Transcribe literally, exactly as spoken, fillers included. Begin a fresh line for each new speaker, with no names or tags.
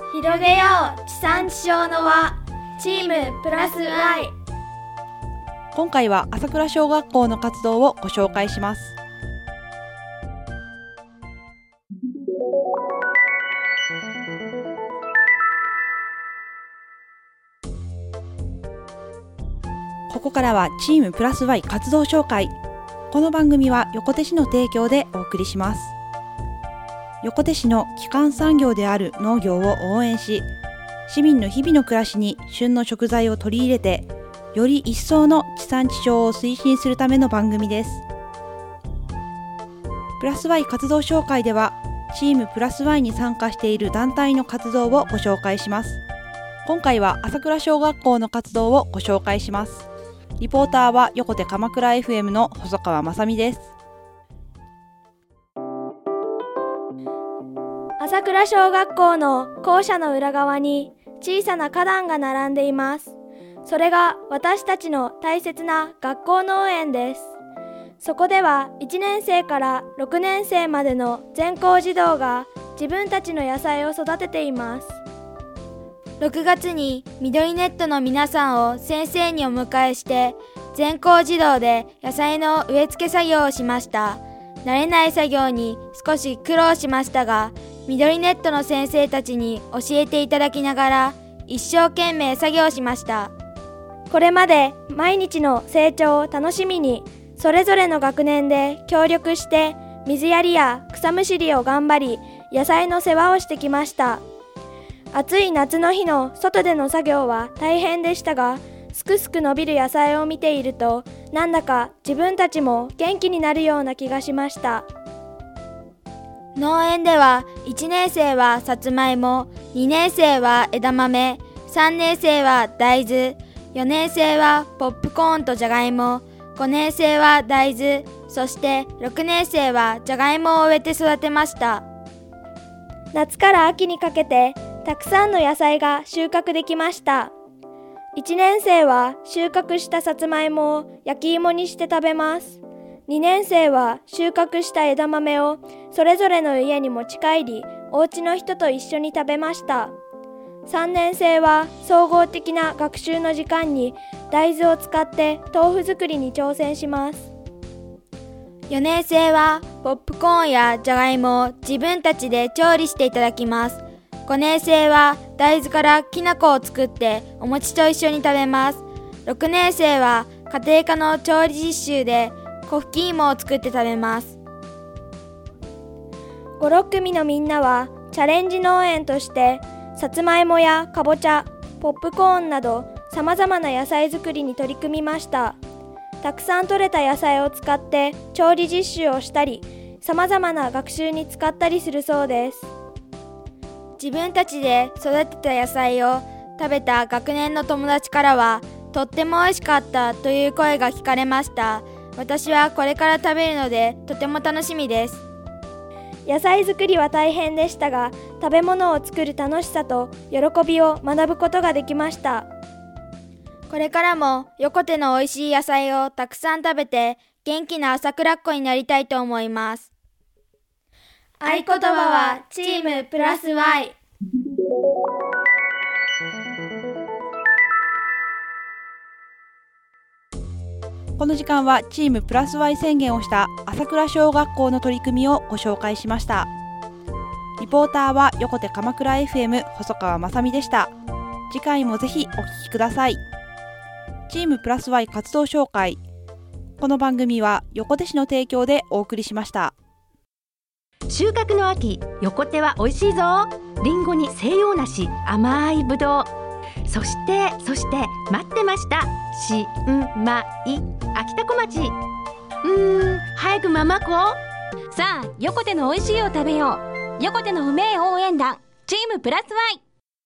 広げよう地産地消の輪、チームプラス Y。
今回は朝倉小学校の活動をご紹介します。ここからはチームプラス Y 活動紹介。この番組は横手市の提供でお送りします。横手市の基幹産業である農業を応援し、市民の日々の暮らしに旬の食材を取り入れて、より一層の地産地消を推進するための番組です。プラス Y 活動紹介では、チームプラス Y に参加している団体の活動をご紹介します。今回は朝倉小学校の活動をご紹介します。リポーターは横手鎌倉 エフエム の細川雅美です。
朝倉小学校の校舎の裏側に小さな花壇が並んでいます。それが私たちの大切な学校農園です。そこではいちねん生からろくねん生までの全校児童が自分たちの野菜を育てています。
ろくがつに緑ネットの皆さんを先生にお迎えして全校児童で野菜の植え付け作業をしました。慣れない作業に少し苦労しましたが、緑ネットの先生たちに教えていただきながら一生懸命作業しました。
これまで毎日の成長を楽しみにそれぞれの学年で協力して水やりや草むしりを頑張り野菜の世話をしてきました。暑い夏の日の外での作業は大変でしたが、すくすく伸びる野菜を見ているとなんだか自分たちも元気になるような気がしました。
農園ではいちねん生はさつまいも、にねん生は枝豆、さんねん生は大豆、よねん生はポップコーンとじゃがいも、ごねん生は大豆、そしてろくねん生はじゃがいもを植えて育てました。
夏から秋にかけてたくさんの野菜が収穫できました。いちねん生は収穫したさつまいもを焼き芋にして食べます。にねん生は収穫した枝豆をそれぞれの家に持ち帰り、お家の人と一緒に食べました。さんねん生は総合的な学習の時間に大豆を使って豆腐作りに挑戦します。
よねん生はポップコーンやじゃがいもを自分たちで調理していただきます。ごねん生は大豆からきな粉を作ってお餅と一緒に食べます。ろくねん生は家庭科の調理実習で粉吹き芋を作って食べます。
ご、ろっ組のみんなはチャレンジ農園としてさつまいもやかぼちゃ、ポップコーンなどさまざまな野菜作りに取り組みました。たくさん採れた野菜を使って調理実習をしたり、さまざまな学習に使ったりするそうです。
自分たちで育てた野菜を食べた学年の友達からは、とっても美味しかったという声が聞かれました。私はこれから食べるのでとても楽しみです。
野菜作りは大変でしたが、食べ物を作る楽しさと喜びを学ぶことができました。
これからも横手の美味しい野菜をたくさん食べて元気な朝倉っ子になりたいと思います。
合言葉はチームプラス Y。
この時間はチームプラス Y 宣言をした朝倉小学校の取り組みをご紹介しました。リポーターは横手鎌倉 エフエム 細川雅美でした。次回もぜひお聞きください。チームプラス Y 活動紹介。この番組は横手市の提供でお送りしました。
収穫の秋、横手は美味しいぞ。りんごに西洋梨、甘いぶどう、そしてそして待ってました、新米秋田小町。うーん、早くママ子。
さあ横手の美味しいを食べよう。横手のうめえ応援団チームプラス Y。